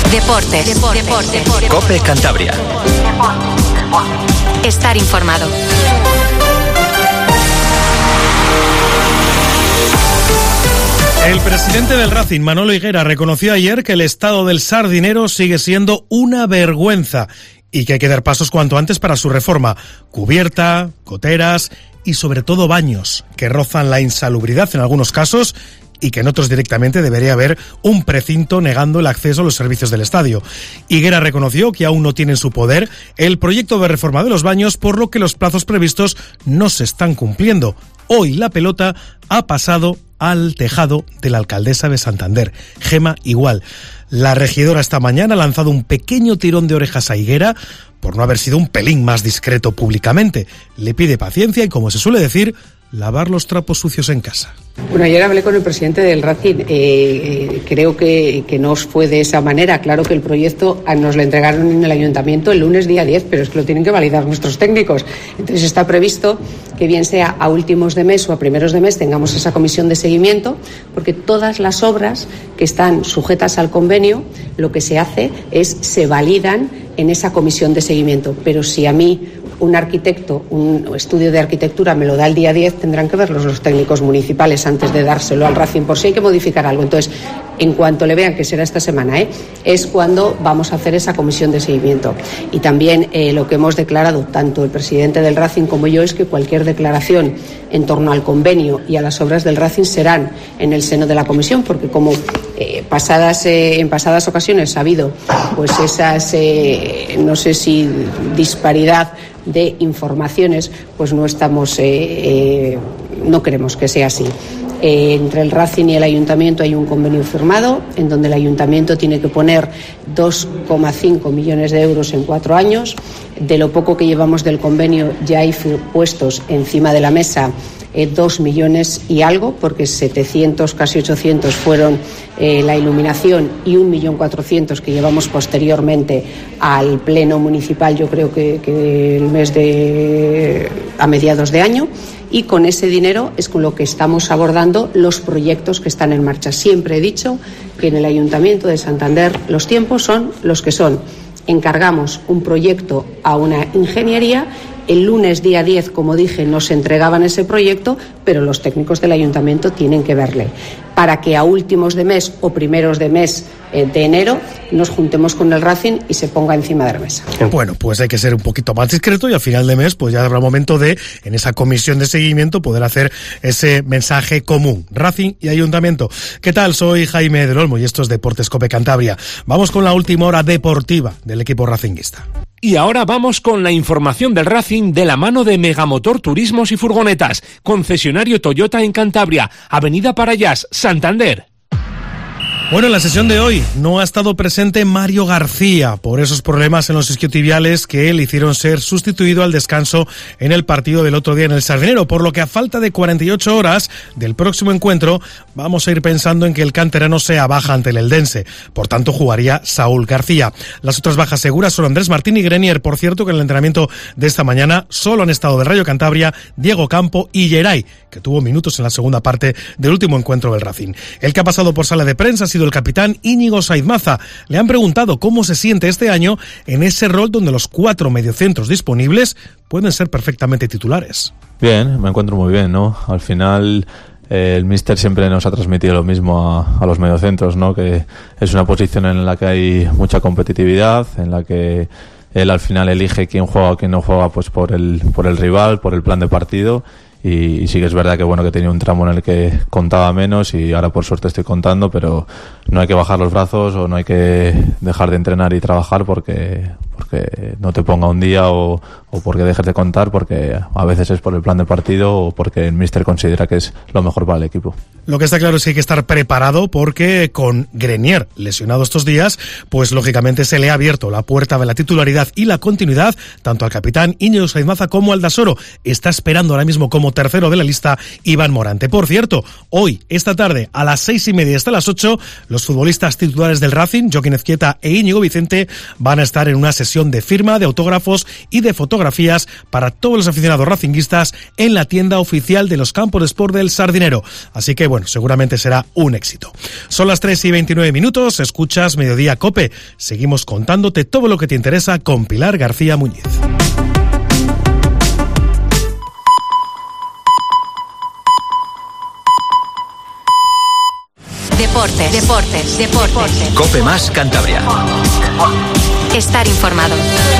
Deportes. COPE Cantabria. Estar informado. El presidente del Racing, Manolo Higuera, reconoció ayer que el estado del Sardinero sigue siendo una vergüenza y que hay que dar pasos cuanto antes para su reforma. Cubierta, goteras y sobre todo baños que rozan la insalubridad en algunos casos y que en otros directamente debería haber un precinto negando el acceso a los servicios del estadio. Higuera reconoció que aún no tiene en su poder el proyecto de reforma de los baños, por lo que los plazos previstos no se están cumpliendo. Hoy la pelota ha pasado al tejado de la alcaldesa de Santander, Gema Igual. La regidora esta mañana ha lanzado un pequeño tirón de orejas a Higuera por no haber sido un pelín más discreto públicamente. Le pide paciencia y, como se suele decir, lavar los trapos sucios en casa. Bueno, ayer hablé con el presidente del Racing. Creo que no fue de esa manera. Claro que el proyecto nos lo entregaron en el ayuntamiento el lunes día 10, pero es que lo tienen que validar nuestros técnicos. Entonces está previsto que bien sea a últimos de mes o a primeros de mes tengamos esa comisión de seguimiento, porque todas las obras que están sujetas al convenio, lo que se hace es se validan en esa comisión de seguimiento. Pero si a mí un arquitecto, un estudio de arquitectura me lo da el día 10, tendrán que verlos los técnicos municipales antes de dárselo al Racing, por si hay que modificar algo. Entonces, en cuanto le vean, que será esta semana, es cuando vamos a hacer esa comisión de seguimiento. Y también lo que hemos declarado, tanto el presidente del Racing como yo, es que cualquier declaración en torno al convenio y a las obras del Racing serán en el seno de la comisión, porque como en pasadas ocasiones ha habido pues esas, no sé si disparidad de informaciones, pues no queremos que sea así. Entre el Racing y el Ayuntamiento hay un convenio firmado en donde el Ayuntamiento tiene que poner 2,5 millones de euros en 4 años. De lo poco que llevamos del convenio ya hay puestos encima de la mesa 2 millones y algo, porque 700, casi 800 fueron la iluminación y 1.400.000 que llevamos posteriormente al pleno municipal, yo creo que el mes a mediados de año. Y con ese dinero es con lo que estamos abordando los proyectos que están en marcha. Siempre he dicho que en el Ayuntamiento de Santander los tiempos son los que son. Encargamos un proyecto a una ingeniería. El lunes día 10, como dije, nos entregaban ese proyecto, pero los técnicos del ayuntamiento tienen que verle, para que a últimos de mes o primeros de mes de enero nos juntemos con el Racing y se ponga encima de la mesa. Bueno, pues hay que ser un poquito más discreto y al final de mes pues ya habrá momento de, en esa comisión de seguimiento, poder hacer ese mensaje común, Racing y ayuntamiento. ¿Qué tal? Soy Jaime del Olmo y esto es Deportes COPE Cantabria. Vamos con la última hora deportiva del equipo racinguista. Y ahora vamos con la información del Racing de la mano de Megamotor Turismos y Furgonetas, concesionario Toyota en Cantabria, Avenida Parayas, Santander. Bueno, en la sesión de hoy no ha estado presente Mario García por esos problemas en los isquiotibiales que le hicieron ser sustituido al descanso en el partido del otro día en el Sardinero, por lo que a falta de 48 horas del próximo encuentro vamos a ir pensando en que el canterano sea baja ante el Eldense. Por tanto, jugaría Saúl García. Las otras bajas seguras son Andrés Martín y Grenier. Por cierto, que en el entrenamiento de esta mañana solo han estado del Rayo Cantabria Diego Campo y Geray, que tuvo minutos en la segunda parte del último encuentro del Racing. El que ha pasado por sala de prensa ha sido el capitán Íñigo Saiz Maza. Le han preguntado cómo se siente este año en ese rol donde los 4 mediocentros disponibles pueden ser perfectamente titulares. Bien, me encuentro muy bien, ¿no? Al final el míster siempre nos ha transmitido lo mismo a los mediocentros, ¿no? Que es una posición en la que hay mucha competitividad, en la que él al final elige quién juega o quién no juega, pues por el rival, por el plan de partido. Y sí que es verdad que bueno, que tenía un tramo en el que contaba menos y ahora por suerte estoy contando, pero no hay que bajar los brazos o no hay que dejar de entrenar y trabajar porque no te ponga un día o porque dejes de contar, porque a veces es por el plan de partido o porque el míster considera que es lo mejor para el equipo. Lo que está claro es que hay que estar preparado porque con Grenier lesionado estos días, pues lógicamente se le ha abierto la puerta de la titularidad y la continuidad tanto al capitán Íñigo Saiz Maza como al Dasoro. Está esperando ahora mismo como tercero de la lista Iván Morante. Por cierto, hoy, esta tarde, a las 6:30 hasta las 8, los futbolistas titulares del Racing, Joaquín Ezquieta e Íñigo Vicente, van a estar en una sesión sesión de firma, de autógrafos y de fotografías para todos los aficionados racinguistas en la tienda oficial de los campos de sport del Sardinero. Así que bueno, seguramente será un éxito. Son las 3:29, escuchas Mediodía COPE. Seguimos contándote todo lo que te interesa con Pilar García Muñiz. Deportes. COPE más Cantabria. Estar informado.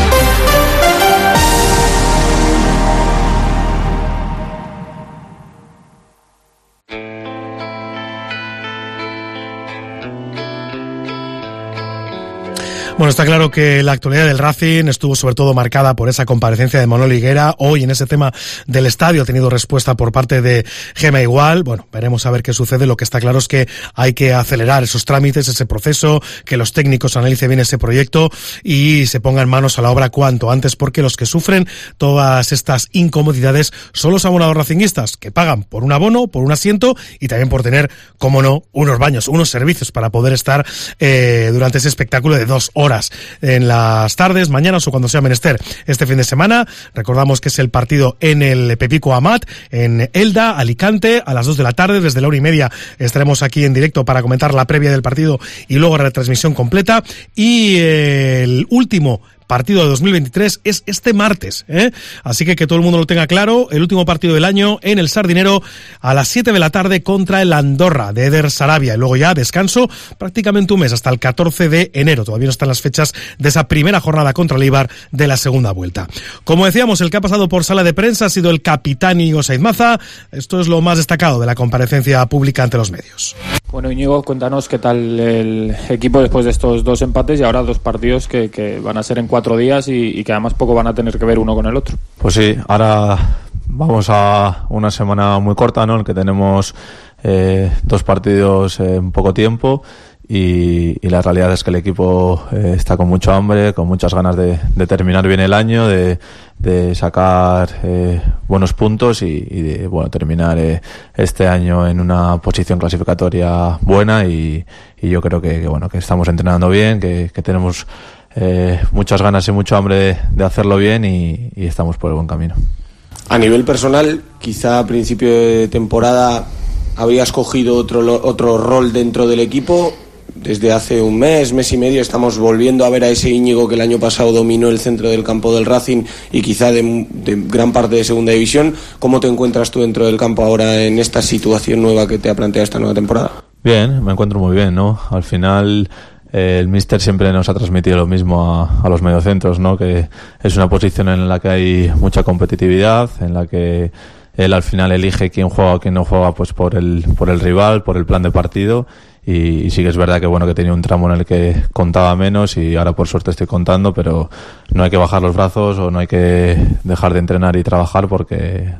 Bueno, está claro que la actualidad del Racing estuvo sobre todo marcada por esa comparecencia de Manolo Higuera. Hoy en ese tema del estadio ha tenido respuesta por parte de Gema Igual. Bueno, veremos a ver qué sucede. Lo que está claro es que hay que acelerar esos trámites, ese proceso, que los técnicos analicen bien ese proyecto y se pongan manos a la obra cuanto antes, porque los que sufren todas estas incomodidades son los abonados racinguistas, que pagan por un abono, por un asiento y también por tener, cómo no, unos baños, unos servicios para poder estar durante ese espectáculo de 2 horas en las tardes, mañanas o cuando sea menester. Este fin de semana recordamos que es el partido en el Pepico Amat, en Elda, Alicante, a las 2 de la tarde. Desde la 1:30 estaremos aquí en directo para comentar la previa del partido y luego la retransmisión completa. Y el último partido de 2023 es este martes, así que todo el mundo lo tenga claro. El último partido del año en el Sardinero a las 7 de la tarde contra el Andorra de Eder Sarabia, y luego ya descanso prácticamente un mes hasta el 14 de enero. Todavía no están las fechas de esa primera jornada contra el Eibar de la segunda vuelta. Como decíamos, el que ha pasado por sala de prensa ha sido el capitán Íñigo Saiz Maza. Esto es lo más destacado de la comparecencia pública ante los medios. Bueno, Íñigo, cuéntanos qué tal el equipo después de estos 2 empates y ahora 2 partidos que van a ser en 4 días y que además poco van a tener que ver uno con el otro. Pues sí, ahora vamos a una semana muy corta, ¿no? En que tenemos 2 partidos en poco tiempo y la realidad es que el equipo está con mucho hambre, con muchas ganas de terminar bien el año, de sacar buenos puntos y de terminar este año en una posición clasificatoria buena y yo creo que estamos entrenando bien, que tenemos muchas ganas y mucho hambre de hacerlo bien y estamos por el buen camino. A nivel personal, quizá a principio de temporada habías cogido otro rol dentro del equipo. Desde hace un mes y medio estamos volviendo a ver a ese Íñigo que el año pasado dominó el centro del campo del Racing y quizá de gran parte de segunda división. ¿Cómo te encuentras tú dentro del campo ahora en esta situación nueva que te ha planteado esta nueva temporada? Bien, me encuentro muy bien, ¿no? Al final el míster siempre nos ha transmitido lo mismo a los mediocentros, ¿no? Que es una posición en la que hay mucha competitividad, en la que él al final elige quién juega o quién no juega, pues por el rival, por el plan de partido. Y sí que es verdad que tenía un tramo en el que contaba menos y ahora por suerte estoy contando, pero no hay que bajar los brazos o no hay que dejar de entrenar y trabajar porque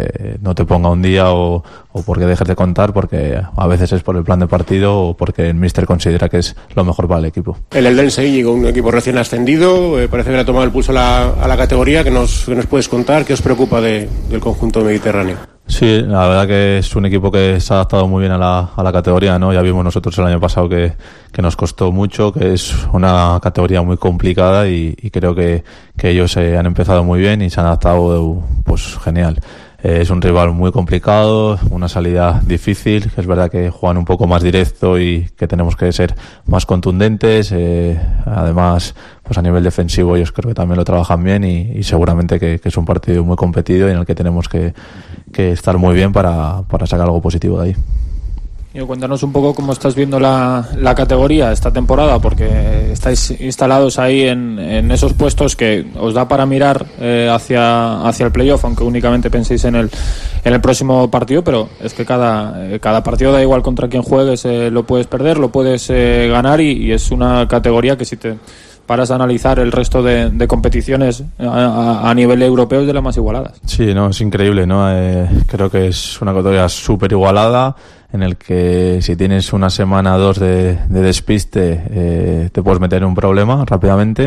no te ponga un día o porque dejes de contar, porque a veces es por el plan de partido o porque el míster considera que es lo mejor para el equipo. El Eldense llegó un equipo recién ascendido, parece que le ha tomado el pulso a la categoría. ¿Qué nos puedes contar? ¿Qué os preocupa del conjunto mediterráneo? Sí, la verdad que es un equipo que se ha adaptado muy bien a la categoría, ¿no? Ya vimos nosotros el año pasado que nos costó mucho, que es una categoría muy complicada y creo que ellos han empezado muy bien y se han adaptado pues genial. Es un rival muy complicado, una salida difícil, que es verdad que juegan un poco más directo y que tenemos que ser más contundentes. Además, pues a nivel defensivo ellos creo que también lo trabajan bien y seguramente que es un partido muy competido y en el que tenemos que estar muy bien para sacar algo positivo de ahí. Cuéntanos un poco cómo estás viendo la categoría esta temporada, porque estáis instalados ahí en esos puestos que os da para mirar hacia el playoff, aunque únicamente penséis en el próximo partido, pero es que cada partido da igual contra quién juegues, lo puedes perder, lo puedes ganar y es una categoría que si te paras a analizar el resto de competiciones a nivel europeo es de las más igualadas. Sí, no, es increíble, ¿no? Creo que es una categoría súper igualada. en el que si tienes una semana o dos de despiste te puedes meter en un problema rápidamente.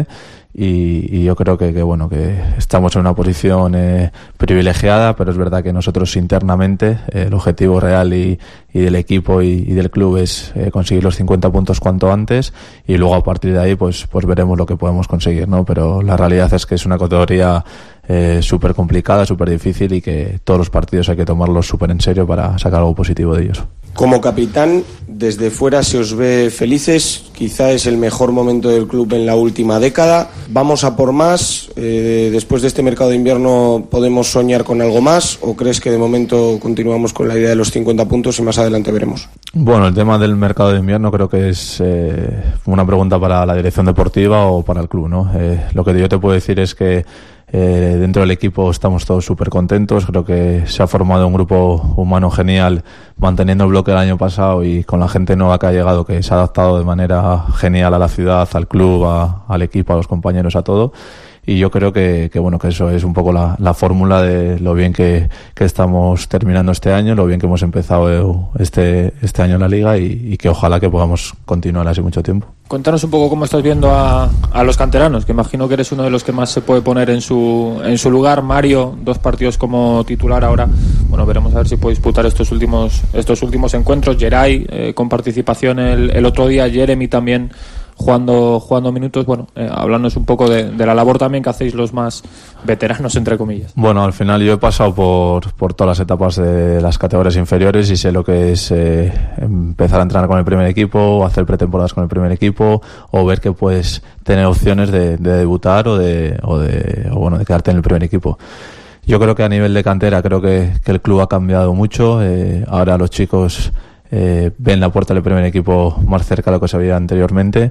Y yo creo que estamos en una posición privilegiada, pero es verdad que nosotros internamente el objetivo real y del equipo y del club es conseguir los 50 puntos cuanto antes, y luego a partir de ahí pues veremos lo que podemos conseguir, ¿no? Pero la realidad es que es una categoría súper complicada, súper difícil, y que todos los partidos hay que tomarlos súper en serio para sacar algo positivo de ellos. Como capitán, desde fuera se os ve felices, quizá es el mejor momento del club en la última década. ¿Vamos a por más? ¿Después de este mercado de invierno podemos soñar con algo más? ¿O crees que de momento continuamos con la idea de los 50 puntos y más adelante veremos? Bueno, el tema del mercado de invierno creo que es una pregunta para la dirección deportiva o para el club, ¿no? Lo que yo te puedo decir es que dentro del equipo estamos todos súper contentos. Creo que se ha formado un grupo humano genial, manteniendo el bloque del año pasado y con la gente nueva que ha llegado, que se ha adaptado de manera genial a la ciudad, al club, al equipo, a los compañeros, a todo. Y yo creo que eso es un poco la fórmula de lo bien que estamos terminando este año, lo bien que hemos empezado este año en la liga, y que ojalá que podamos continuar así mucho tiempo. Cuéntanos un poco cómo estás viendo a los canteranos, que imagino que eres uno de los que más se puede poner en su lugar. Mario, 2 partidos como titular ahora. Bueno, veremos a ver si puede disputar estos últimos encuentros. Geray con participación el otro día, Jeremy también jugando minutos. Bueno, hablándonos un poco de la labor también que hacéis los más veteranos, entre comillas. Bueno, al final yo he pasado por todas las etapas de las categorías inferiores y sé lo que es empezar a entrenar con el primer equipo, hacer pretemporadas con el primer equipo, o ver que puedes tener opciones de debutar o de quedarte en el primer equipo. Yo creo que a nivel de cantera creo que el club ha cambiado mucho. Ahora los chicos ven la puerta del primer equipo más cerca de lo que se veía anteriormente,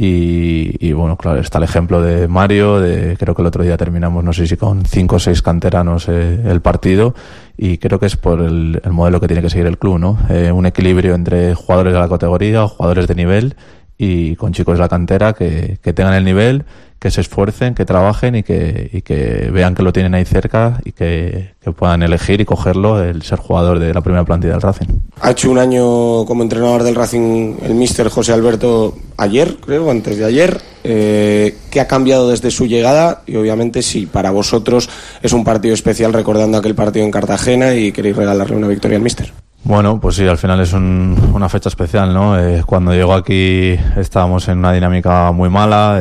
y bueno, claro, está el ejemplo de Mario, creo que el otro día terminamos, no sé si con 5 o 6 canteranos el partido, y creo que es por el modelo que tiene que seguir el club, ¿no? Un equilibrio entre jugadores de la categoría, jugadores de nivel, y con chicos de la cantera que tengan el nivel, que se esfuercen, que trabajen y que vean que lo tienen ahí cerca, y que puedan elegir y cogerlo, el ser jugador de la primera plantilla del Racing. Ha hecho un año como entrenador del Racing el míster José Alberto ayer, creo, antes de ayer. ¿Qué ha cambiado desde su llegada? Y obviamente sí, para vosotros es un partido especial, recordando aquel partido en Cartagena, y queréis regalarle una victoria al míster. Bueno, pues sí, al final es una fecha especial, ¿no? Cuando llegó aquí estábamos en una dinámica muy mala.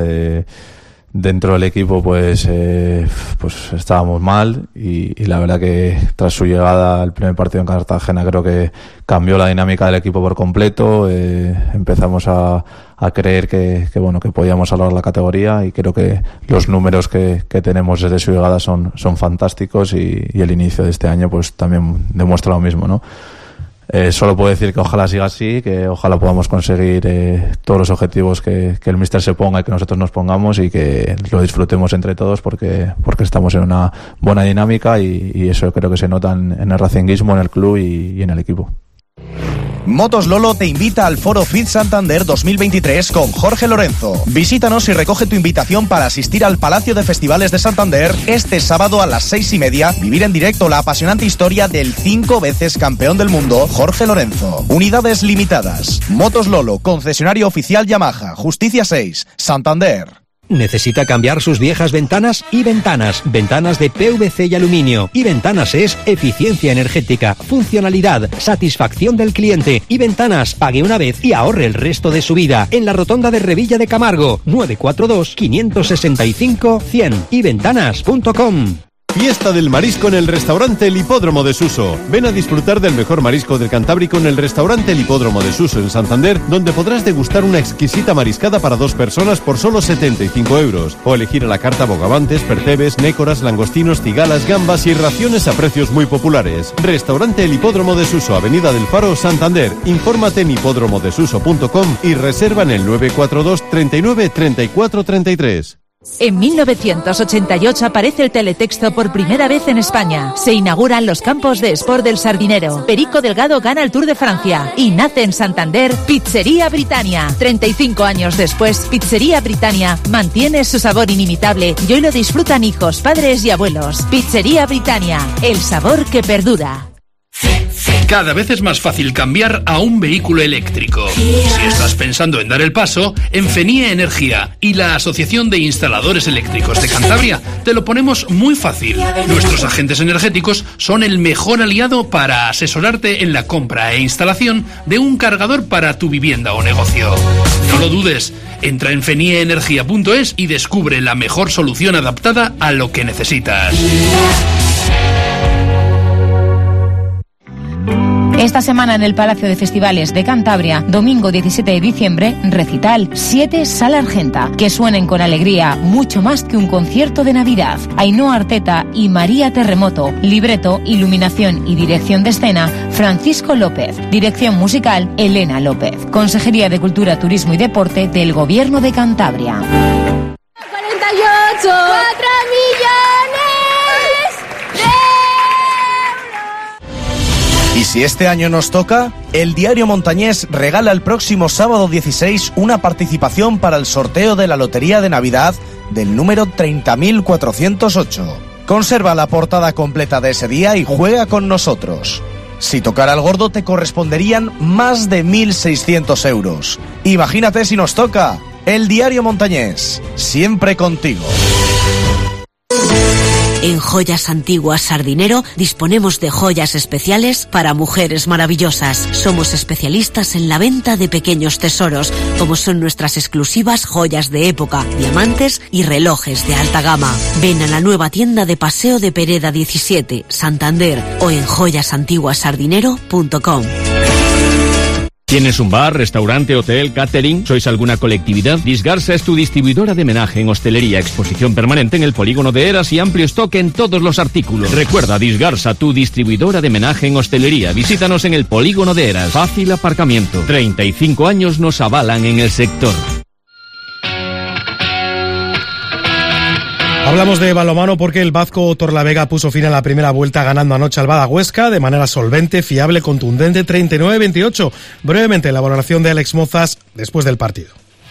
Dentro del equipo pues estábamos mal, y la verdad que tras su llegada al primer partido en Cartagena creo que cambió la dinámica del equipo por completo. Empezamos a creer que podíamos salvar la categoría, y creo que los números que tenemos desde su llegada son fantásticos, y el inicio de este año pues también demuestra lo mismo, ¿no? Solo puedo decir que ojalá siga así, que ojalá podamos conseguir todos los objetivos que el míster se ponga y que nosotros nos pongamos, y que lo disfrutemos entre todos, porque estamos en una buena dinámica, y eso creo que se nota en el racinguismo, en el club y en el equipo. Motos Lolo te invita al Foro Fit Santander 2023 con Jorge Lorenzo. Visítanos y recoge tu invitación para asistir al Palacio de Festivales de Santander este sábado a las 6:30. Vivir en directo la apasionante historia del 5 veces campeón del mundo, Jorge Lorenzo. Unidades limitadas. Motos Lolo, concesionario oficial Yamaha, Justicia 6, Santander. ¿Necesita cambiar sus viejas ventanas? Y Ventanas de PVC y aluminio. Y Ventanas es eficiencia energética, funcionalidad, satisfacción del cliente. Y Ventanas, pague una vez y ahorre el resto de su vida. En la rotonda de Revilla de Camargo, 942-565-100. yventanas.com. Fiesta del marisco en el restaurante El Hipódromo de Suso. Ven a disfrutar del mejor marisco del Cantábrico en el restaurante El Hipódromo de Suso en Santander, donde podrás degustar una exquisita mariscada para 2 personas por solo 75 euros. O elegir a la carta bogavantes, percebes, nécoras, langostinos, cigalas, gambas y raciones a precios muy populares. Restaurante El Hipódromo de Suso, Avenida del Faro, Santander. Infórmate en hipódromodesuso.com y reserva en el 942 39 34 33. En 1988 aparece el teletexto por primera vez en España. Se inauguran los campos de Sport del Sardinero. Perico Delgado gana el Tour de Francia. Y nace en Santander Pizzería Britannia. 35 años después, Pizzería Britannia mantiene su sabor inimitable y hoy lo disfrutan hijos, padres y abuelos. Pizzería Britannia, el sabor que perdura. Cada vez es más fácil cambiar a un vehículo eléctrico. Si estás pensando en dar el paso, en Fenie Energía y la Asociación de Instaladores Eléctricos de Cantabria te lo ponemos muy fácil. Nuestros agentes energéticos son el mejor aliado para asesorarte en la compra e instalación de un cargador para tu vivienda o negocio. No lo dudes, entra en fenieenergia.es y descubre la mejor solución adaptada a lo que necesitas. Esta semana en el Palacio de Festivales de Cantabria, domingo 17 de diciembre, recital 7 Sala Argenta. Que suenen con alegría, mucho más que un concierto de Navidad. Ainhoa Arteta y María Terremoto. Libreto, iluminación y dirección de escena, Francisco López. Dirección musical, Elena López. Consejería de Cultura, Turismo y Deporte del Gobierno de Cantabria. 48, 4 millones. Y si este año nos toca, el Diario Montañés regala el próximo sábado 16 una participación para el sorteo de la Lotería de Navidad del número 30.408. Conserva la portada completa de ese día y juega con nosotros. Si tocara el gordo te corresponderían más de 1.600 euros. Imagínate si nos toca. El Diario Montañés, siempre contigo. En Joyas Antiguas Sardinero disponemos de joyas especiales para mujeres maravillosas. Somos especialistas en la venta de pequeños tesoros, como son nuestras exclusivas joyas de época, diamantes y relojes de alta gama. Ven a la nueva tienda de Paseo de Pereda 17, Santander, o en joyasantiguasardinero.com. ¿Tienes un bar, restaurante, hotel, catering? ¿Sois alguna colectividad? Disgarsa es tu distribuidora de menaje en hostelería, exposición permanente en el polígono de Eras y amplio stock en todos los artículos. Recuerda, Disgarsa, tu distribuidora de menaje en hostelería. Visítanos en el polígono de Eras. Fácil aparcamiento. 35 años nos avalan en el sector. Hablamos de balonmano porque el Bazco Torlavega puso fin a la primera vuelta ganando anoche al Bada Huesca de manera solvente, fiable, contundente, 39-28. Brevemente la valoración de Alex Mozas después del partido.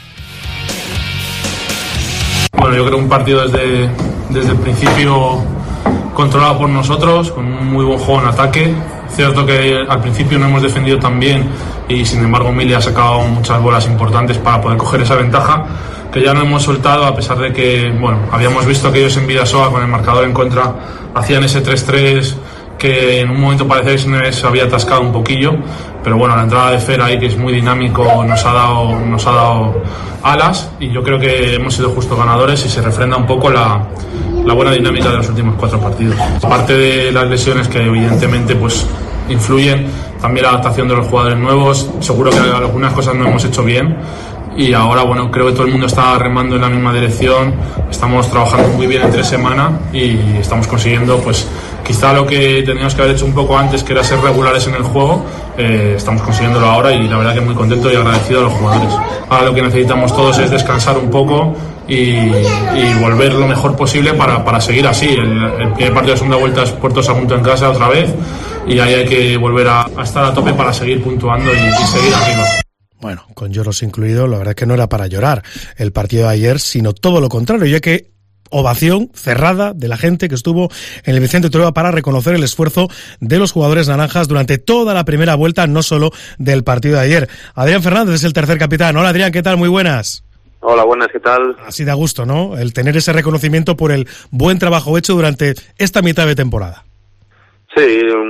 Bueno, yo creo un partido desde el principio controlado por nosotros, con un muy buen juego en ataque. Cierto que al principio no hemos defendido tan bien y sin embargo Mili ha sacado muchas bolas importantes para poder coger esa ventaja, que ya no hemos soltado a pesar de que, bueno, habíamos visto que ellos en Vidasoa con el marcador en contra hacían ese 3-3 que en un momento parecía que se había atascado un poquillo, pero bueno, la entrada de Fer ahí, que es muy dinámico, nos ha dado alas y yo creo que hemos sido justos ganadores y se refrenda un poco la buena dinámica de los últimos 4 partidos. Aparte de las lesiones que evidentemente pues influyen, también la adaptación de los jugadores nuevos, seguro que algunas cosas no hemos hecho bien. Y ahora, bueno, creo que todo el mundo está remando en la misma dirección, estamos trabajando muy bien entre semana y estamos consiguiendo, pues, quizá lo que teníamos que haber hecho un poco antes, que era ser regulares en el juego, estamos consiguiéndolo ahora y la verdad que muy contento y agradecido a los jugadores. Ahora lo que necesitamos todos es descansar un poco y volver lo mejor posible para seguir así. El primer partido de segunda vuelta es Puerto Sagunto en casa otra vez y ahí hay que volver a estar a tope para seguir puntuando y seguir arriba. Bueno, con lloros incluido, la verdad es que no era para llorar el partido de ayer, sino todo lo contrario, ya que ovación cerrada de la gente que estuvo en el Vicente Trueba para reconocer el esfuerzo de los jugadores naranjas durante toda la primera vuelta, no solo del partido de ayer. Adrián Fernández es el tercer capitán. Hola Adrián, ¿qué tal? Muy buenas. Hola, buenas, ¿qué tal? Así da gusto, ¿no? El tener ese reconocimiento por el buen trabajo hecho durante esta mitad de temporada. Sí,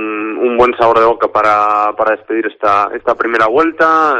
un buen sabor de boca para despedir esta primera vuelta,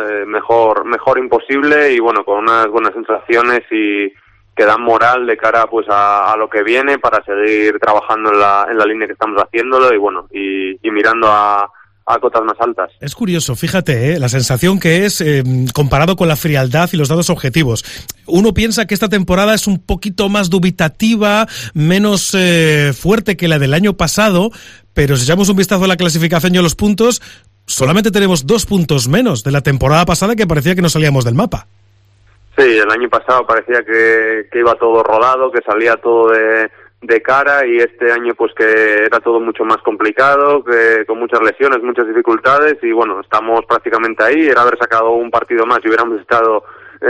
mejor imposible y bueno, con unas buenas sensaciones y que dan moral de cara pues a lo que viene para seguir trabajando en la línea que estamos haciéndolo y bueno, y mirando a cotas más altas. Es curioso, fíjate, la sensación que es comparado con la frialdad y los datos objetivos. Uno piensa que esta temporada es un poquito más dubitativa, menos fuerte que la del año pasado, pero si echamos un vistazo a la clasificación y a los puntos, solamente tenemos 2 puntos menos de la temporada pasada, que parecía que no salíamos del mapa. Sí, el año pasado parecía que iba todo rodado, que salía todo de cara y este año pues que era todo mucho más complicado, que con muchas lesiones, muchas dificultades y bueno, estamos prácticamente ahí, era haber sacado un partido más y hubiéramos estado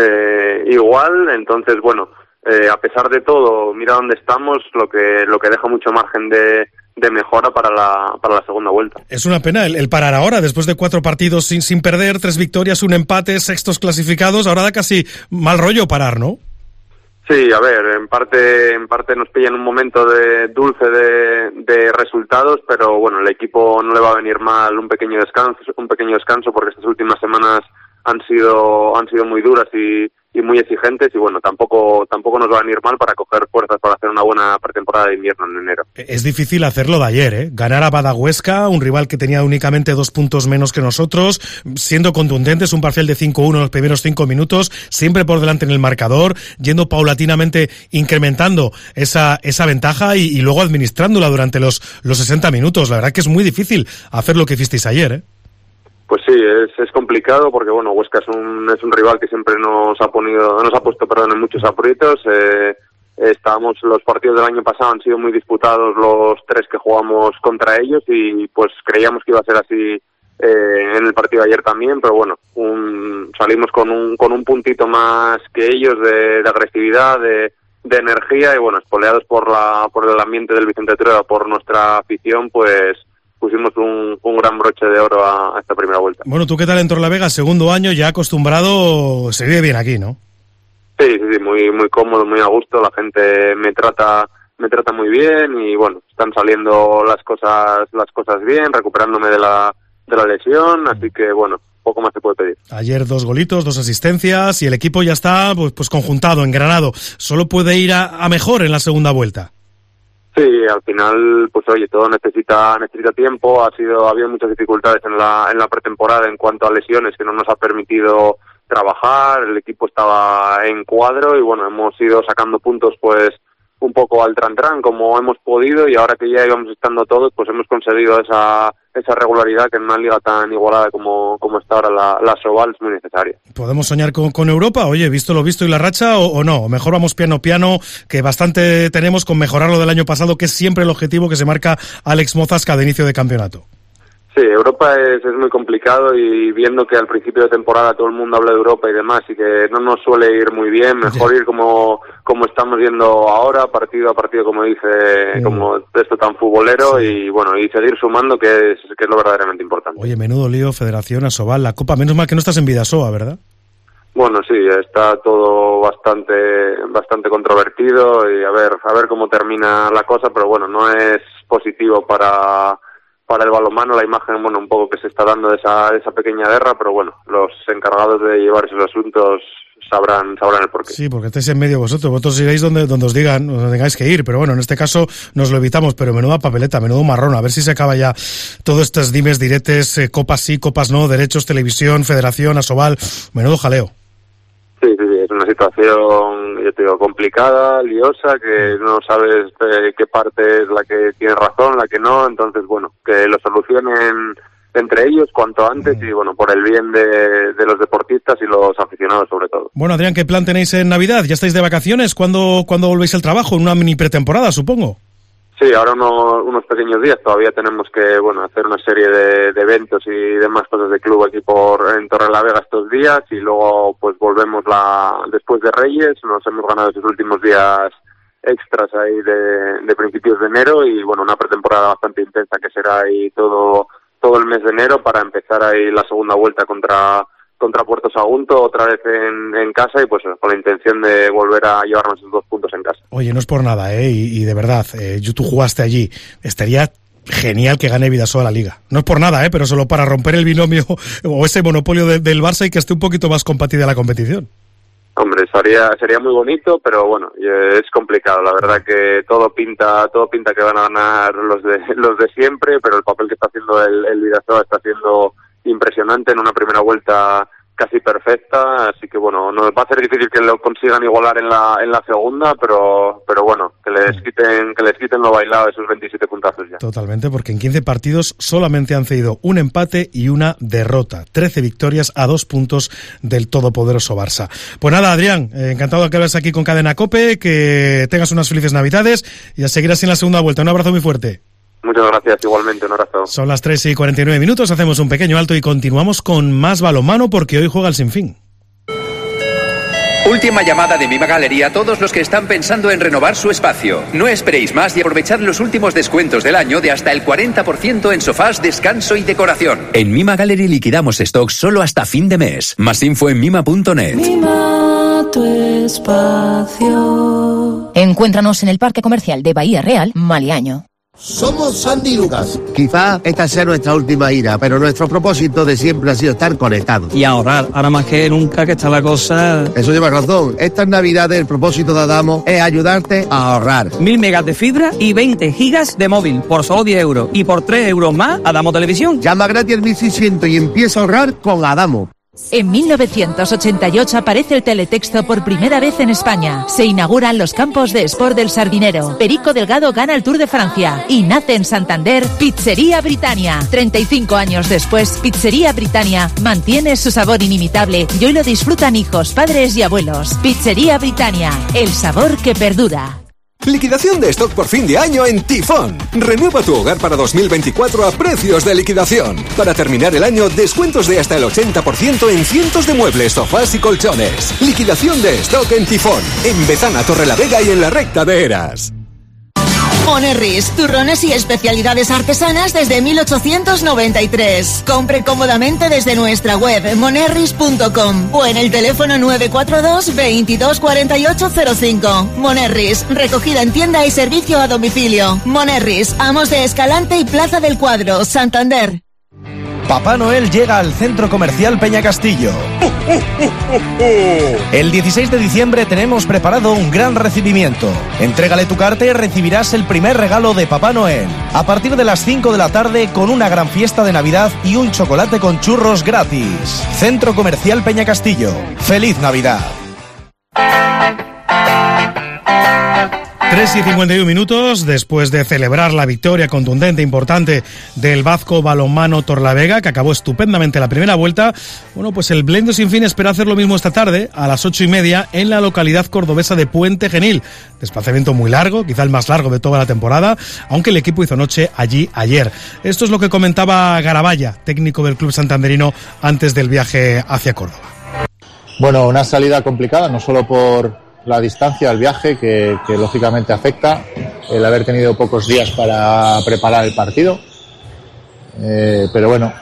igual, entonces bueno, a pesar de todo, mira dónde estamos, lo que deja mucho margen de mejora para la segunda vuelta. Es una pena el parar ahora, después de 4 partidos sin perder, 3 victorias, 1 empate, 6tos clasificados, ahora da casi mal rollo parar, ¿no? Sí, a ver, en parte nos pilla en un momento dulce de resultados, pero bueno, el equipo no le va a venir mal un pequeño descanso porque estas últimas semanas han sido muy duras y muy exigentes, y bueno, tampoco nos va a venir mal para coger fuerzas para hacer una buena pretemporada de invierno en enero. Es difícil hacerlo de ayer, ¿eh? Ganar a Badahuesca, un rival que tenía únicamente 2 puntos menos que nosotros, siendo contundentes, un parcial de 5-1 en los primeros 5 minutos, siempre por delante en el marcador, yendo paulatinamente incrementando esa ventaja y luego administrándola durante los 60 minutos. La verdad que es muy difícil hacer lo que hicisteis ayer, ¿eh? Pues sí, es complicado porque bueno, Huesca es un rival que siempre nos ha puesto en muchos aprietos. Los partidos del año pasado han sido muy disputados los 3 que jugamos contra ellos, y pues creíamos que iba a ser así en el partido de ayer también, pero bueno, salimos con un puntito más que ellos de agresividad, de energía, y bueno, espoleados por el ambiente del Vicente Trueba, por nuestra afición, pues pusimos un gran broche de oro a esta primera vuelta. Bueno, ¿tú qué tal en Torrelavega? Segundo año, ya acostumbrado, se vive bien aquí, ¿no? Sí, muy muy cómodo, muy a gusto, la gente me trata muy bien, y bueno, están saliendo las cosas bien, recuperándome de la lesión, así que bueno, poco más se puede pedir. Ayer 2 golitos, 2 asistencias, y el equipo ya está pues conjuntado, engranado. Solo puede ir a mejor en la segunda vuelta. Sí, al final, pues oye, todo necesita tiempo. Ha habido muchas dificultades en la pretemporada en cuanto a lesiones que no nos ha permitido trabajar. El equipo estaba en cuadro y bueno, hemos ido sacando puntos pues un poco al tran como hemos podido, y ahora que ya íbamos estando todos, pues hemos conseguido esa regularidad que en una liga tan igualada como está ahora la Sobal es muy necesaria. ¿Podemos soñar con Europa? Oye, ¿visto lo visto y la racha o no? Mejor vamos piano, que bastante tenemos con mejorar lo del año pasado, que es siempre el objetivo que se marca Alex Mozas cada inicio de campeonato. Sí, Europa es muy complicado, y viendo que al principio de temporada todo el mundo habla de Europa y demás, y que no nos suele ir muy bien, mejor ir como estamos yendo ahora, partido a partido, como dice, como esto tan futbolero, y bueno, y seguir sumando, que es lo verdaderamente importante. Oye, menudo lío, Federación, Asobal, la Copa, menos mal que no estás en Bidasoa, ¿verdad? Bueno, sí, está todo bastante controvertido, y a ver cómo termina la cosa, pero bueno, no es positivo para el balonmano la imagen, bueno, un poco que se está dando de esa pequeña guerra, pero bueno, los encargados de llevar esos asuntos sabrán el porqué. Sí, porque estáis en medio vosotros iréis donde os digan, donde tengáis que ir, pero bueno, en este caso nos lo evitamos, pero menuda papeleta, menudo marrón, a ver si se acaba ya todos estos dimes, diretes, copas sí, copas no, derechos, televisión, Federación, Asobal, menudo jaleo. Sí, es una situación, yo te digo, complicada, liosa, que no sabes qué parte es la que tiene razón, la que no, entonces bueno, que lo solucionen entre ellos cuanto antes, y bueno, por el bien de los deportistas y los aficionados sobre todo. Bueno, Adrián, ¿qué plan tenéis en Navidad? ¿Ya estáis de vacaciones? ¿Cuándo volvéis al trabajo? ¿En una mini pretemporada, supongo? Sí, ahora unos pequeños días. Todavía tenemos que hacer una serie de eventos y demás cosas de club aquí en Torrelavega estos días, y luego pues volvemos después de Reyes. Nos hemos ganado esos últimos días extras ahí de principios de enero, y bueno, una pretemporada bastante intensa que será ahí todo el mes de enero para empezar ahí la segunda vuelta contra Puerto Sagunto, otra vez en casa, y pues con la intención de volver a llevarnos esos 2 puntos en casa. Oye, no es por nada, y de verdad, tú jugaste allí, estaría genial que gane Bidasoa la Liga. No es por nada, pero solo para romper el binomio o ese monopolio del Barça, y que esté un poquito más compatida la competición. Hombre, sería muy bonito, pero bueno, es complicado. La verdad que todo pinta que van a ganar los de siempre, pero el papel que está haciendo el Bidasoa está siendo impresionante en una primera vuelta casi perfecta, así que bueno, nos va a ser difícil que lo consigan igualar en la segunda, pero bueno, que les quiten lo bailado, esos 27 puntazos ya. Totalmente, porque en 15 partidos solamente han cedido un empate y una derrota, 13 victorias a 2 puntos del todopoderoso Barça. Pues nada, Adrián, encantado de que hablas aquí con Cadena COPE, que tengas unas felices Navidades y a seguir así en la segunda vuelta. Un abrazo muy fuerte. Muchas gracias, igualmente, un abrazo. Son las 3:49, hacemos un pequeño alto y continuamos con más balonmano, porque hoy juega el Sinfín. Última llamada de Mima Gallery a todos los que están pensando en renovar su espacio. No esperéis más y aprovechad los últimos descuentos del año de hasta el 40% en sofás, descanso y decoración. En Mima Gallery liquidamos stocks solo hasta fin de mes. Más info en mima.net. Mima tu espacio. Encuéntranos en el Parque Comercial de Bahía Real, Maliaño. Somos Sandy Lucas. Quizá esta sea nuestra última gira, pero nuestro propósito de siempre ha sido estar conectados. Y ahorrar, ahora más que nunca que está la cosa... Eso lleva razón. Estas navidades el propósito de Adamo es ayudarte a ahorrar. 1000 megas de fibra y 20 gigas de móvil por solo 10 euros. Y por 3 euros más, Adamo Televisión. Llama gratis al 1600 y empieza a ahorrar con Adamo. En 1988 aparece el teletexto por primera vez en España. Se inauguran los campos de Sport del Sardinero. Perico Delgado gana el Tour de Francia. Y nace en Santander Pizzería Britannia. 35 años después, Pizzería Britannia mantiene su sabor inimitable y hoy lo disfrutan hijos, padres y abuelos. Pizzería Britannia, el sabor que perdura. Liquidación de stock por fin de año en Tifón. Renueva tu hogar para 2024 a precios de liquidación. Para terminar el año, descuentos de hasta el 80% en cientos de muebles, sofás y colchones. Liquidación de stock en Tifón. En Bezana, Torrelavega y en la Recta de Eras. Monerris, turrones y especialidades artesanas desde 1893. Compre cómodamente desde nuestra web monerris.com o en el teléfono 942 22 48 05. Monerris, recogida en tienda y servicio a domicilio. Monerris, Amos de Escalante y Plaza del Cuadro, Santander. Papá Noel llega al Centro Comercial Peña Castillo. El 16 de diciembre tenemos preparado un gran recibimiento. Entrégale tu carta y recibirás el primer regalo de Papá Noel. A partir de las 5 de la tarde con una gran fiesta de Navidad y un chocolate con churros gratis. Centro Comercial Peña Castillo. ¡Feliz Navidad! 3:51 después de celebrar la victoria contundente, importante del Bazco Balonmano Torlavega, que acabó estupendamente la primera vuelta. Bueno, pues el Blendio Sin Fin espera hacer lo mismo esta tarde, a las 8:30, en la localidad cordobesa de Puente Genil. Desplazamiento muy largo, quizá el más largo de toda la temporada, aunque el equipo hizo noche allí ayer. Esto es lo que comentaba Garabaya, técnico del club santanderino, antes del viaje hacia Córdoba. Bueno, una salida complicada, no solo por la distancia del viaje, que lógicamente afecta, el haber tenido pocos días para preparar el partido, pero bueno,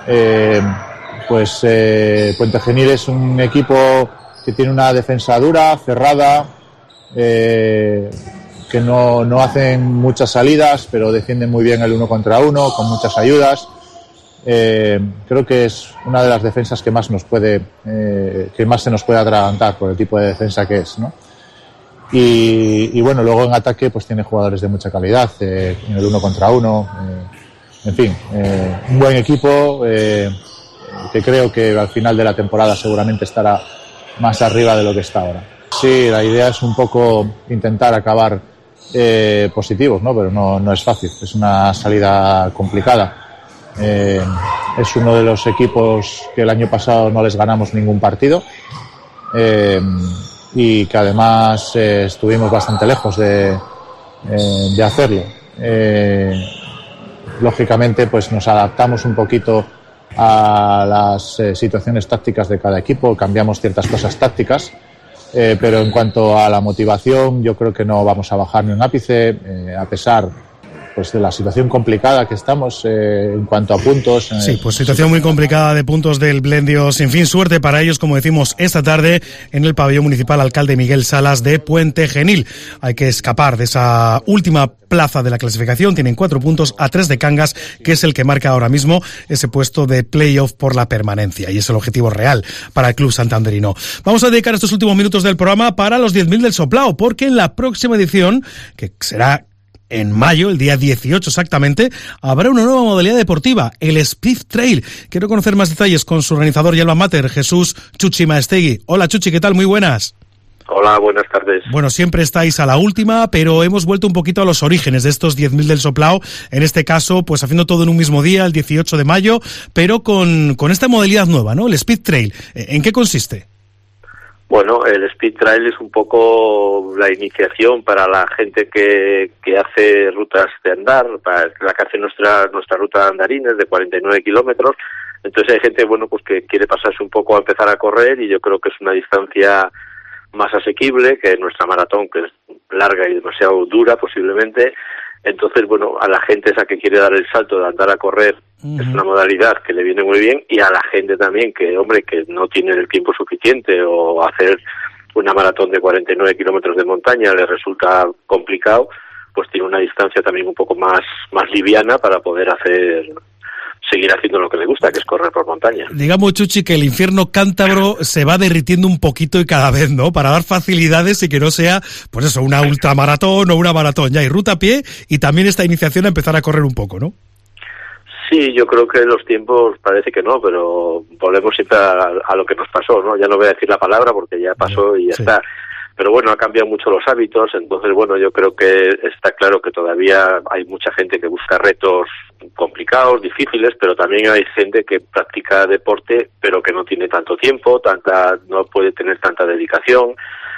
Puente Genil es un equipo que tiene una defensa dura, cerrada, que no hacen muchas salidas, pero defienden muy bien el 1 contra 1, con muchas ayudas. Creo que es una de las defensas que más se nos puede atragantar por el tipo de defensa que es, ¿no? Y bueno, luego en ataque pues tiene jugadores de mucha calidad, en el 1 contra 1, en fin, un buen equipo que creo que al final de la temporada seguramente estará más arriba de lo que está ahora. Sí, la idea es un poco intentar acabar positivos, ¿no? Pero no es fácil, es una salida complicada. Es uno de los equipos que el año pasado no les ganamos ningún partido. Y que además estuvimos bastante lejos de hacerlo. Lógicamente pues nos adaptamos un poquito a las situaciones tácticas de cada equipo, cambiamos ciertas cosas tácticas, pero en cuanto a la motivación yo creo que no vamos a bajar ni un ápice, a pesar pues de la situación complicada que estamos en cuanto a puntos. Sí, pues situación muy complicada de puntos del Blendio Sin Fin. Suerte para ellos, como decimos, esta tarde en el pabellón municipal Alcalde Miguel Salas de Puente Genil. Hay que escapar de esa última plaza de la clasificación. Tienen 4 puntos a 3 de Cangas, que es el que marca ahora mismo ese puesto de playoff por la permanencia, y es el objetivo real para el club santanderino. Vamos a dedicar estos últimos minutos del programa para los 10.000 del Soplao, porque en la próxima edición, que será en mayo, el día 18 exactamente, habrá una nueva modalidad deportiva, el Speed Trail. Quiero conocer más detalles con su organizador y alma mater, Jesús Chuchi Maestegui. Hola Chuchi, ¿qué tal? Muy buenas. Hola, buenas tardes. Bueno, siempre estáis a la última, pero hemos vuelto un poquito a los orígenes de estos 10.000 del Soplao. En este caso, pues haciendo todo en un mismo día, el 18 de mayo, pero con esta modalidad nueva, ¿no? El Speed Trail. ¿En qué consiste? Bueno, el Speed Trail es un poco la iniciación para la gente que hace rutas de andar, para la que hace nuestra ruta de andarines de 49 kilómetros. Entonces hay gente, bueno, pues que quiere pasarse un poco a empezar a correr, y yo creo que es una distancia más asequible que nuestra maratón, que es larga y demasiado dura posiblemente. Entonces, bueno, a la gente esa que quiere dar el salto de andar a correr, es una modalidad que le viene muy bien, y a la gente también que, hombre, que no tiene el tiempo suficiente o hacer una maratón de 49 kilómetros de montaña le resulta complicado, pues tiene una distancia también un poco más liviana para poder seguir haciendo lo que le gusta, que es correr por montaña. Digamos, Chuchi, que el infierno cántabro se va derritiendo un poquito y cada vez, ¿no? Para dar facilidades y que no sea, pues eso, una ultramaratón o una maratón. Ya hay ruta a pie y también esta iniciación a empezar a correr un poco, ¿no? Sí, yo creo que los tiempos parece que no, pero volvemos siempre a lo que nos pasó, ¿no? Ya no voy a decir la palabra porque ya pasó y ya está. Pero bueno, ha cambiado mucho los hábitos, entonces bueno, yo creo que está claro que todavía hay mucha gente que busca retos complicados, difíciles, pero también hay gente que practica deporte pero que no tiene tanto tiempo, no puede tener tanta dedicación,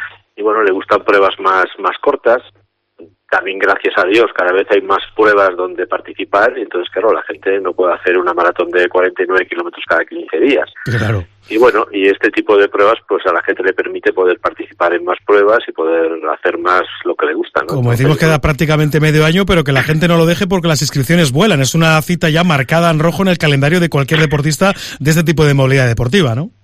y bueno, le gustan pruebas más cortas. También, gracias a Dios, cada vez hay más pruebas donde participar, y entonces, claro, la gente no puede hacer una maratón de 49 kilómetros cada 15 días. Claro. Y bueno, y este tipo de pruebas, pues a la gente le permite poder participar en más pruebas y poder hacer más lo que le gusta, ¿no? Como decimos, queda prácticamente medio año, pero que la gente no lo deje porque las inscripciones vuelan. Es una cita ya marcada en rojo en el calendario de cualquier deportista de este tipo de movilidad deportiva, ¿no?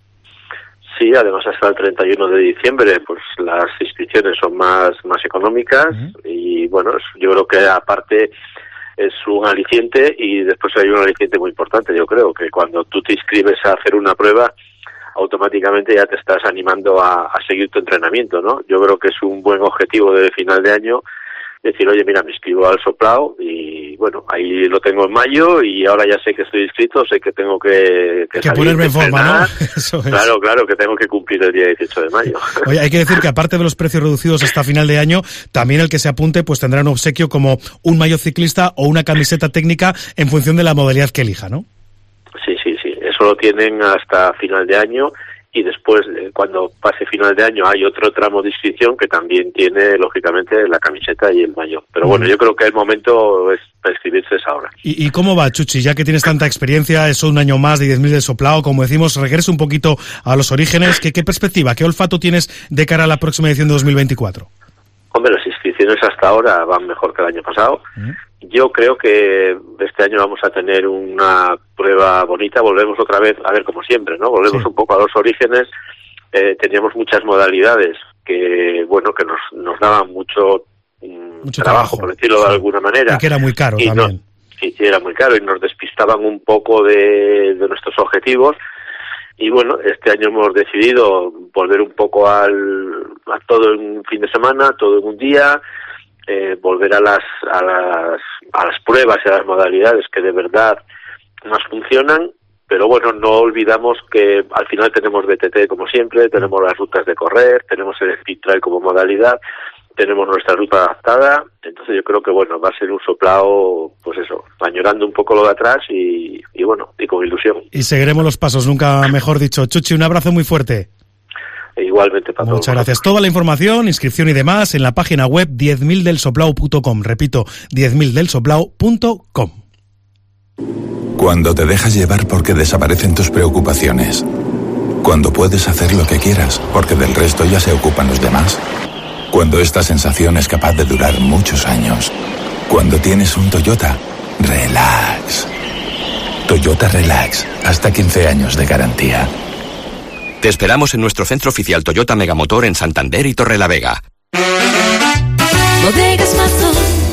Sí, además hasta el 31 de diciembre pues las inscripciones son más económicas, y bueno, yo creo que aparte es un aliciente, y después hay un aliciente muy importante. Yo creo que cuando tú te inscribes a hacer una prueba, automáticamente ya te estás animando a seguir tu entrenamiento, ¿no? Yo creo que es un buen objetivo de final de año decir, oye, mira, me inscribo al Soplao y bueno, ahí lo tengo en mayo y ahora ya sé que estoy inscrito, sé que tengo que salir, ponerme en forma, ¿no? Eso es. Claro, que tengo que cumplir el día 18 de mayo. Oye, hay que decir que aparte de los precios reducidos hasta final de año, también el que se apunte pues tendrá un obsequio como un maillot ciclista o una camiseta técnica en función de la modalidad que elija, ¿no? Sí, eso lo tienen hasta final de año. Y después, cuando pase final de año, hay otro tramo de inscripción que también tiene, lógicamente, la camiseta y el maillot. Pero bueno, yo creo que el momento es para inscribirse es ahora. ¿Y cómo va, Chuchi? Ya que tienes tanta experiencia, eso un año más de 10.000 del Soplao, como decimos, regresa un poquito a los orígenes. ¿Qué perspectiva, qué olfato tienes de cara a la próxima edición de 2024? Hombre, las inscripciones hasta ahora van mejor que el año pasado. Yo creo que este año vamos a tener una prueba bonita. Volvemos otra vez, a ver, como siempre, ¿no? Volvemos un poco a los orígenes. Teníamos muchas modalidades que, bueno, que nos daban mucho trabajo, por decirlo de alguna manera. Y que era muy caro también. Sí, era muy caro y nos despistaban un poco de nuestros objetivos. Y bueno, este año hemos decidido volver un poco a todo en un fin de semana, todo en un día, volver a las pruebas y a las modalidades que de verdad nos funcionan, pero bueno, no olvidamos que al final tenemos BTT como siempre, tenemos las rutas de correr, tenemos el speed trail como modalidad, tenemos nuestra ruta adaptada, entonces yo creo que bueno, va a ser un Soplao, pues eso, añorando un poco lo de atrás y bueno, y con ilusión. Y seguiremos los pasos, nunca mejor dicho. Chuchi, un abrazo muy fuerte. Igualmente para todos. Muchas gracias. Toda la información, inscripción y demás en la página web 10.000delsoplao.com. Repito, 10.000delsoplao.com. Cuando te dejas llevar porque desaparecen tus preocupaciones. Cuando puedes hacer lo que quieras porque del resto ya se ocupan los demás. Cuando esta sensación es capaz de durar muchos años. Cuando tienes un Toyota, relax. Toyota Relax, hasta 15 años de garantía. Te esperamos en nuestro centro oficial Toyota Megamotor en Santander y Torrelavega. Bodegas Mazón,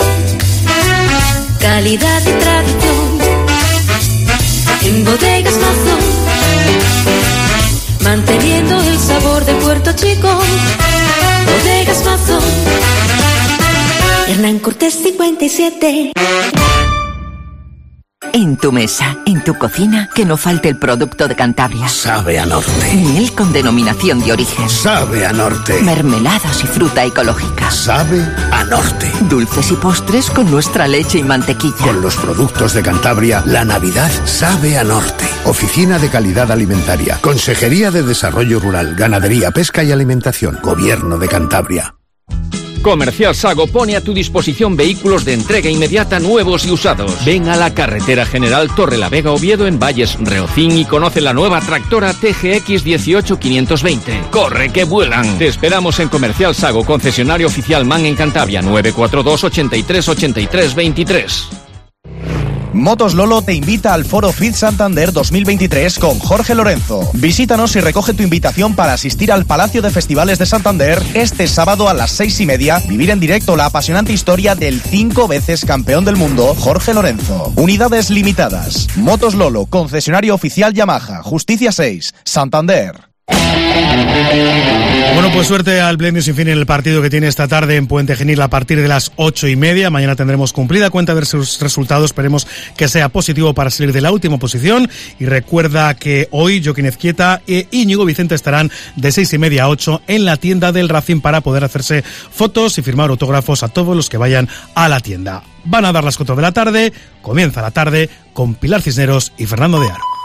calidad y tradición. En Bodegas Mazón, manteniendo el sabor de Puerto Chico. Bodegas Mazón, Hernán Cortés 57. En tu mesa, en tu cocina, que no falte el producto de Cantabria. Sabe a norte. Miel con denominación de origen. Sabe a norte. Mermeladas y fruta ecológica. Sabe a norte. Dulces y postres con nuestra leche y mantequilla. Con los productos de Cantabria, la Navidad sabe a norte. Oficina de Calidad Alimentaria. Consejería de Desarrollo Rural, Ganadería, Pesca y Alimentación. Gobierno de Cantabria. Comercial Sago pone a tu disposición vehículos de entrega inmediata nuevos y usados. Ven a la Carretera General Torrelavega Oviedo en Valles Reocín y conoce la nueva tractora TGX 18520. ¡Corre que vuelan! Te esperamos en Comercial Sago, concesionario oficial MAN en Cantabria, 942 83 83 23. Motos Lolo te invita al Foro Fit Santander 2023 con Jorge Lorenzo. Visítanos y recoge tu invitación para asistir al Palacio de Festivales de Santander este sábado a las 6:30. Vivir en directo la apasionante historia del 5 veces campeón del mundo, Jorge Lorenzo. Unidades limitadas. Motos Lolo, concesionario oficial Yamaha, Justicia 6, Santander. Bueno, pues suerte al Premio Sin Fin en el partido que tiene esta tarde en Puente Genil a partir de las 8:30. Mañana tendremos cumplida cuenta de sus resultados. Esperemos que sea positivo para salir de la última posición. Y recuerda que hoy Joaquín Ezquieta e Íñigo Vicente estarán de 6:30 a 8 en la tienda del Racing para poder hacerse fotos y firmar autógrafos a todos los que vayan a la tienda. Van a dar las 4 de la tarde. Comienza la tarde con Pilar Cisneros y Fernando de Aro.